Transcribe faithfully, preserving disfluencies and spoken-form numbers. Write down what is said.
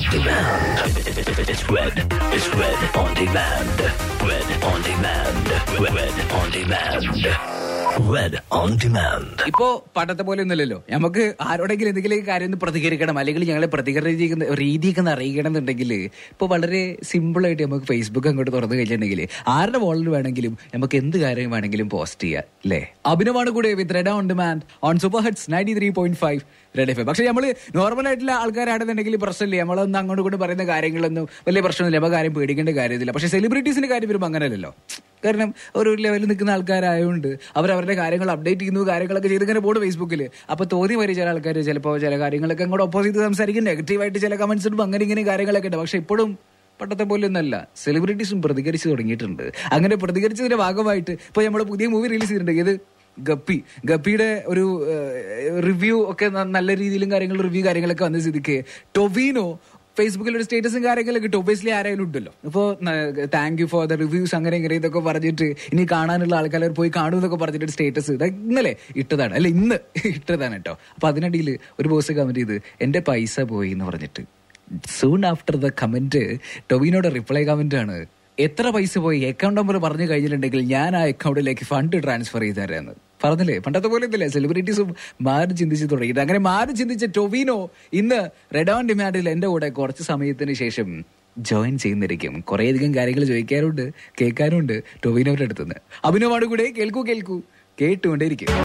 demand. It's Red. It's Red on demand. Red on demand. Red on demand. Red on demand. ഇപ്പോ പണ്ടത്തെ പോലെ ഒന്നുമില്ലല്ലോ. നമുക്ക് ആരോടെങ്കിലും എന്തെങ്കിലും കാര്യം ഒന്ന് പ്രതികരിക്കണം, അല്ലെങ്കിൽ ഞങ്ങളെ പ്രതികരിക്കുന്ന രീതിയൊക്കെ ഒന്ന് അറിയിക്കണം എന്നുണ്ടെങ്കിൽ ഇപ്പൊ വളരെ സിമ്പിൾ ആയിട്ട് നമുക്ക് ഫേസ്ബുക്ക് അങ്ങോട്ട് തുറന്നു കഴിഞ്ഞിട്ടുണ്ടെങ്കിൽ ആരുടെ വോളിൽ വേണമെങ്കിലും നമുക്ക് എന്ത് കാര്യം വേണമെങ്കിലും പോസ്റ്റ് ചെയ്യാം അല്ലേ? അഭിനവാണ് കൂടെ with red on demand on super hits ninety three point five red FM എം. പക്ഷെ നമ്മൾ നോർമൽ ആയിട്ടുള്ള ആൾക്കാരാണെന്നുണ്ടെങ്കിൽ പ്രശ്നമില്ല, നമ്മളൊന്നും അങ്ങോട്ട് കൂടെ പറയുന്ന കാര്യങ്ങളൊന്നും വലിയ പ്രശ്നമില്ല, നമുക്ക് കാര്യം പേടിക്കേണ്ട കാര്യമില്ല. പക്ഷെ സെലിബ്രിറ്റീസിന്റെ കാര്യം വരുമ്പോൾ അങ്ങനെയല്ലല്ലോ. കാരണം ഒരു ലെവലിൽ നിൽക്കുന്ന ആൾക്കാരായതുകൊണ്ട് അവരവരുടെ കാര്യങ്ങൾ അപ്ഡേറ്റ് ചെയ്യുന്നു, കാര്യങ്ങളൊക്കെ ചെയ്ത് ഇങ്ങനെ പോകും ഫേസ്ബുക്കിൽ. അപ്പോൾ തോന്നി വരെ ചില ആൾക്കാർ ചിലപ്പോൾ ചില കാര്യങ്ങളൊക്കെ അങ്ങോട്ട് ഓപ്പോസിറ്റ് സംസാരിക്കും, നെഗറ്റീവായിട്ട് ചില കമന്റ്സ് ഇടുമ്പോൾ അങ്ങനെ ഇങ്ങനെ കാര്യങ്ങളൊക്കെ ഉണ്ട്. പക്ഷെ ഇപ്പോഴും പണ്ടത്തെ പോലെ ഒന്നല്ല, സെലിബ്രിറ്റീസും പ്രതികരിച്ച് തുടങ്ങിയിട്ടുണ്ട്. അങ്ങനെ പ്രതികരിച്ചതിന്റെ ഭാഗമായിട്ട് ഇപ്പോൾ നമ്മൾ പുതിയ മൂവി റിലീസ് ചെയ്തിട്ടുണ്ട്. ഇത് ഗപ്പി ഗപ്പിയുടെ ഒരു റിവ്യൂ ഒക്കെ നല്ല രീതിയിലും കാര്യങ്ങളും റിവ്യൂ കാര്യങ്ങളൊക്കെ വന്ന സ്ഥിതിക്ക് ടൊവിനോ ഫേസ്ബുക്കിൽ ഒരു സ്റ്റേറ്റസും കാര്യങ്ങളൊക്കെ ഇട്ടു. ഒബിയസ്ലി ആരായാലും ഉണ്ടല്ലോ. ഇപ്പോൾ thank you for the reviews അങ്ങനെ ഇങ്ങനെ ഇതൊക്കെ പറഞ്ഞിട്ട് ഇനി കാണാനുള്ള ആൾക്കാർ പോയി കാണൂ എന്നൊക്കെ പറഞ്ഞിട്ട് സ്റ്റേറ്റസ് ഇന്നലെ ഇട്ടതാണ്, അല്ല ഇന്ന് ഇട്ടതാണ് കേട്ടോ. അപ്പൊ അതിനിടയിൽ ഒരു പോസ്റ്റ് കമന്റ് ചെയ്ത് എന്റെ പൈസ പോയി എന്ന് പറഞ്ഞിട്ട് സൂൺ ആഫ്റ്റർ ദ കമന്റ് ടൊവിനോയുടെ റിപ്ലൈ കമന്റ് ആണ്, എത്ര പൈസ പോയി അക്കൗണ്ട് നമ്പർ പറഞ്ഞു കഴിഞ്ഞിട്ടുണ്ടെങ്കിൽ ഞാൻ ആ അക്കൗണ്ടിലേക്ക് ഫണ്ട് ട്രാൻസ്ഫർ ചെയ്ത് തരാമെന്ന് പറഞ്ഞില്ലേ. പണ്ടത്തെ പോലെ ഒന്നുമില്ല, സെലിബ്രിറ്റീസും മാറി ചിന്തിച്ച് തുടങ്ങിയിട്ട്. അങ്ങനെ മാറി ചിന്തിച്ച ടൊവിനോ ഇന്ന് റെഡ് ഓൺ ഡിമാൻഡിൽ എന്റെ കൂടെ കുറച്ച് സമയത്തിന് ശേഷം ജോയിൻ ചെയ്യുന്നിരിക്കും. കുറേയധികം കാര്യങ്ങൾ ചോദിക്കാറുണ്ട്, കേൾക്കാനുണ്ട് ടൊവിനോയുടെ അടുത്തുനിന്ന്. അഭിനവാണ് കൂടെ കേൾക്കൂ കേൾക്കൂ കേട്ടുകൊണ്ടേയിരിക്കും.